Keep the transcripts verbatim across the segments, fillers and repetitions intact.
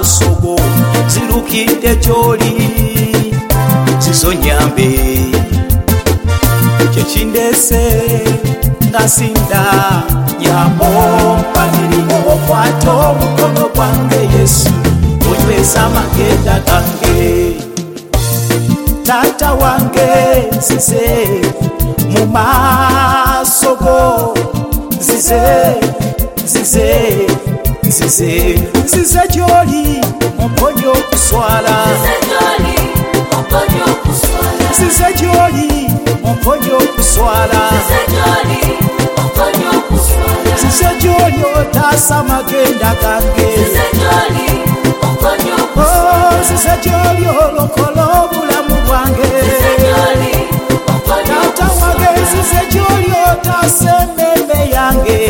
masogo zirukidde gy'oli zizonyambe kyekindese nga sinda nyambo mpamirimu okwata omukono gwange Yesu onyweza amagenda gange tata wange nzize mu maaso go nzize nzize nzize nzize gy'oli omponye okuswala nzize gy'oli omponye okuswala nzize gy'oli otaasa amagenda gange nzize gy'oli olokola obulamu bwange tata wange nzize gy'oli otaasa emmeeme yange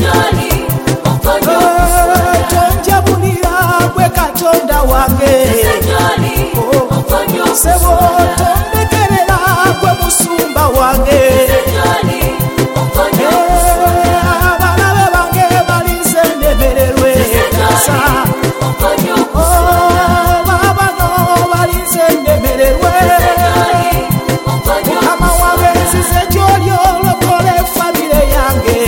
tonjabulira gwe Katonda wange sebo tondekerera gwe musumba wange abalabe bange balinze ndemererwe babano balinze ndemererwe mukama wange nzize gy'oli olokole famire yange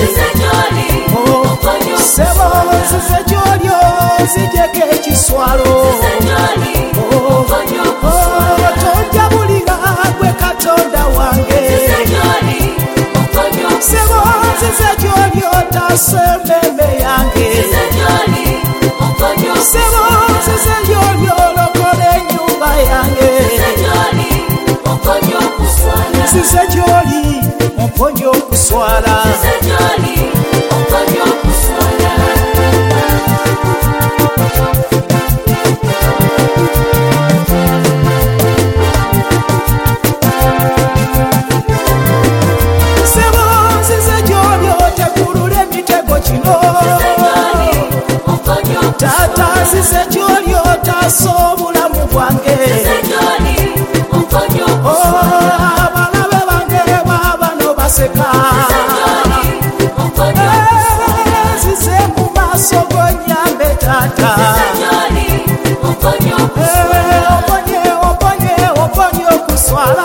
sebo nzize gy'oli ozijeko ekiswalo tonjabulira gwe Katonda wange sebo nzize gy'oli otaasa emmeeme yange sebo nzize gy'oli olokola ennyumba yange nzize gy'oli omponye okuswala sebo nzize gy'oli otekulula emitego kino tata nzize gy'oli otaasa obulamu bwange abalabe bange babano baseka nzize mu maaso g'onyambe tata oponye oponye oponye okuswala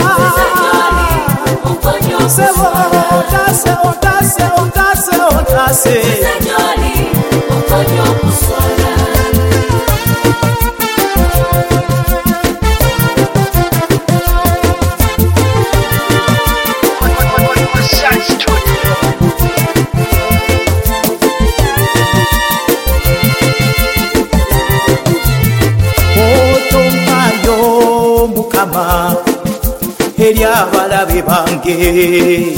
sebo otaase otaase otaase otaase otompayo mukama eri abalabe bange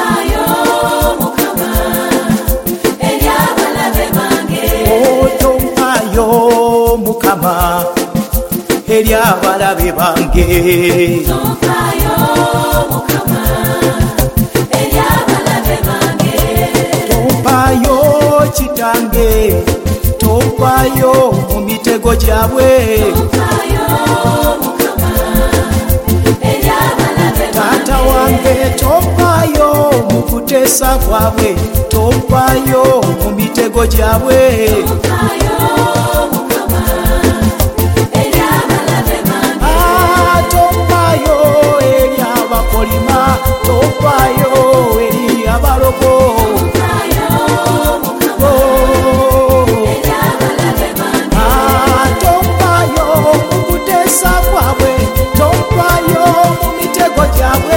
otompayo mukama eri abalabe bange tompayo kitange tompayo mu mitego gyabwe tata wange tompayo mu kuteesa kwabwe tompayo mu mitego gyabwe tompayo eri abakolima tompayo eri abalogo tompayo mu kuteesa kwabwe tompayo mu mitego gyabwe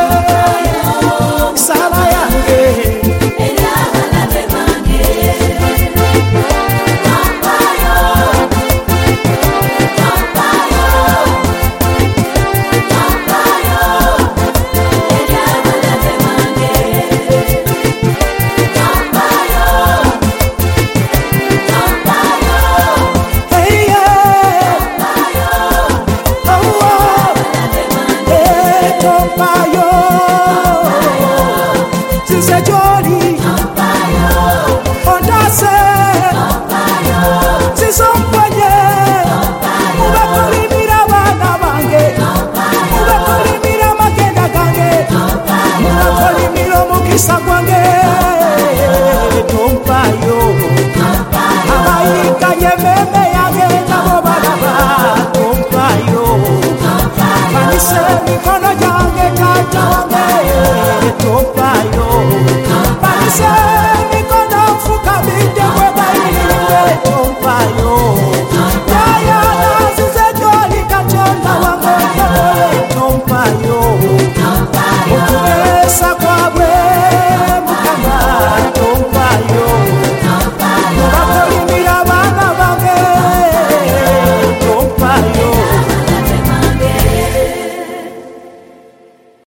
sala yange tompayo nzize gy'oli ontaase nzize omponye mubakolimira abaana bange mubakolimira amagenda gange mubakolimira omukisa gwa